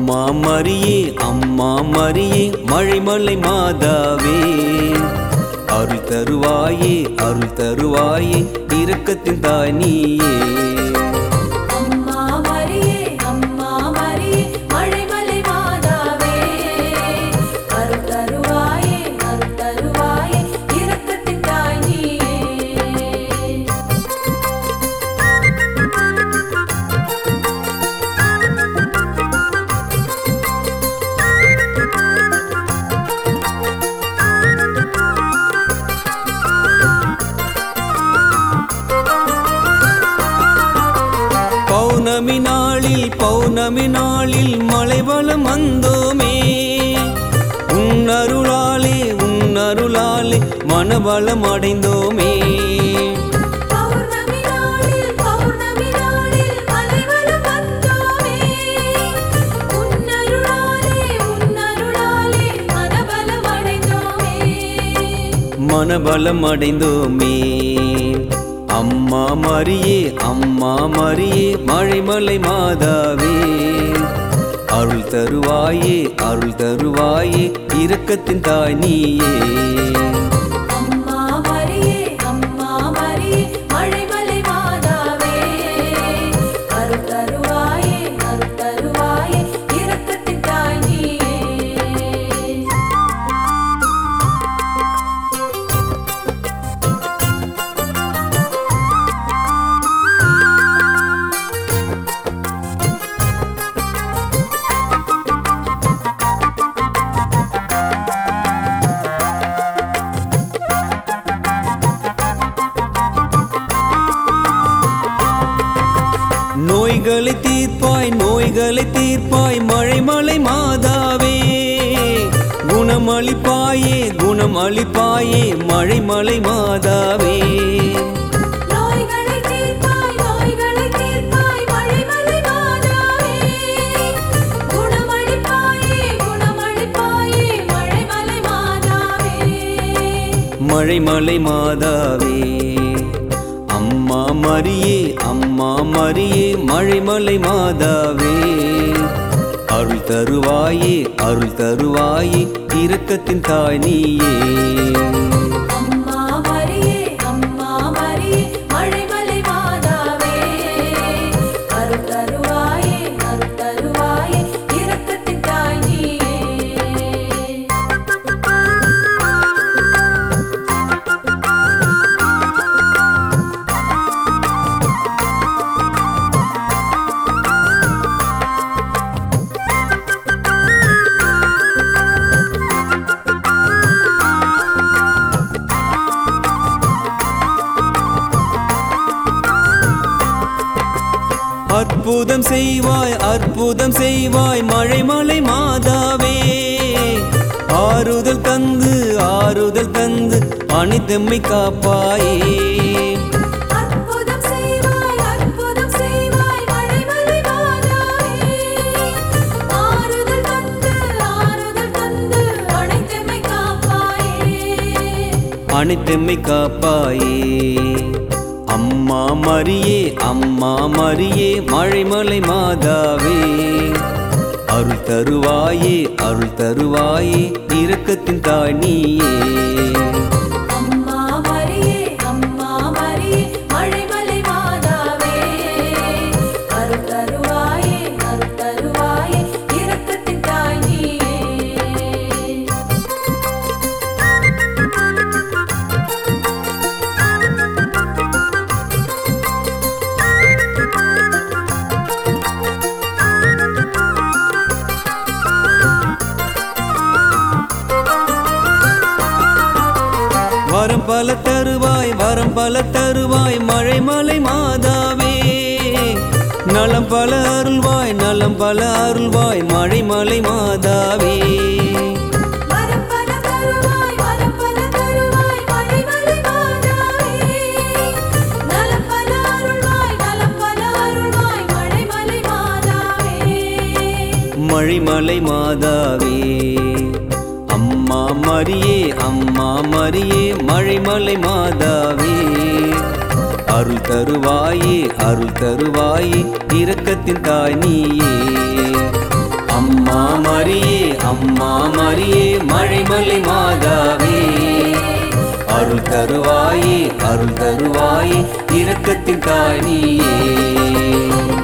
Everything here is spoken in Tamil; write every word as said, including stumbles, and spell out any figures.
அம்மா மரியே அம்மா மரியே மழைமலை மாதாவே அருள் தருவாயே அருள் தருவாயே இரக்கத்தின் தாய் நீயே. அம்மா மரியே அம்மா மரியே மழைமலை மாதாவே அருள் தருவாயே அருள் தருவாயே இரக்கத்தின் தாய் நீயே. பௌர்ணமி நாளில் பௌர்ணமி நாளில் மலைவளம் வந்தோமே உன்னருளாலே உன்னருளாலே மனபலம் அடைந்தோமே. பௌர்ணமி நாளில் பௌர்ணமி நாளில் மலைவளம் வந்தோமே உன்னருளாலே உன்னருளாலே மனபலம் அடைந்தோமே மனபலம் அடைந்தோமே. அம்மா மரியே அம்மா மரியே மழைமலை மாதாவே அருள் தருவாயே அருள் தருவாயே இரக்கத்தின் தாய் நீயே. அம்மா மரியே அம்மா மரியே மழைமலை மாதாவே அருள் தருவாயே அருள் தருவாயே இரக்கத்தின் தாய் நீயே. நோய்களை தீர்ப்பாய் நோய்களை தீர்ப்பாய் மழைமலை மாதாவே குணமளிப்பாயே குணமளிப்பாயே மழைமலை மாதாவே. நோய்களை தீர்ப்பாய் நோய்களை தீர்ப்பாய் மழைமலை மாதாவே குணமளிப்பாயே குணமளிப்பாயே மழைமலை மாதாவே. மழைமலை மாதாவே அம்மா மரியே அம்மா மரியே மழைமலை மாதாவே அருள் தருவாயே அருள் தருவாயே இரக்கத்தின் தாய் நீயே. அம்மா மரியே அம்மா மரியே மழைமலை மாதாவே அருள் தருவாயே அருள் தருவாயே இரக்கத்தின் தாய் நீயே. அற்புதம் செய்வாய் அற்புதம் செய்வாய் மழைமலை மாதாவே ஆறுதல் தந்து ஆறுதல் தந்து அனைத்தம்மை காப்பாயே. அற்புதம் செய்வாய் அற்புதம் செய்வாய் மழைமலை மாதாவே ஆறுதல் தந்து ஆறுதல் தந்து அனைத்தெம்மை காப்பாயே அனைத்தம்மை காப்பாயே. அம்மா மரியே அம்மா மரியே மழைமலை மாதாவே அருள் தருவாயே அருள் தருவாயே இரக்கத்தின் தாய் நீயே. அம்மா மரியே அம்மா மரியே மழைமலை மாதாவே அருள் தருவாயே அருள் தருவாயே இரக்கத்தின் தாய் நீயே. வரம் பல தருவாய் வரம் பல தருவாய் மழைமலை மாதாவே நலம் பல அருள்வாய் நலம் பல அருள்வாய் மழைமலை மாதாவே. வரம் பல தருவாய் வரம் பல தருவாய் மழைமலை மாதாவே நலம் பல அருள்வாய் நலம் பல அருள்வாய் மழைமலை மாதாவே. மழைமலை மாதாவே அம்மா மரியே அம்மா மரியே மழைமலை மாதாவே அருள் தருவாயே அருள் தருவாயே இரக்கத்தின் தாய் நீயே. அம்மா மரியே அம்மா மரியே மழைமலை மாதாவே அருள் தருவாயே அருள் தருவாயே இரக்கத்தின் தாய் நீயே